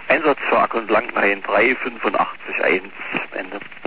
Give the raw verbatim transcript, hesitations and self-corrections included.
Einsatz für Akku und Langnein drei fünf acht eins, Ende.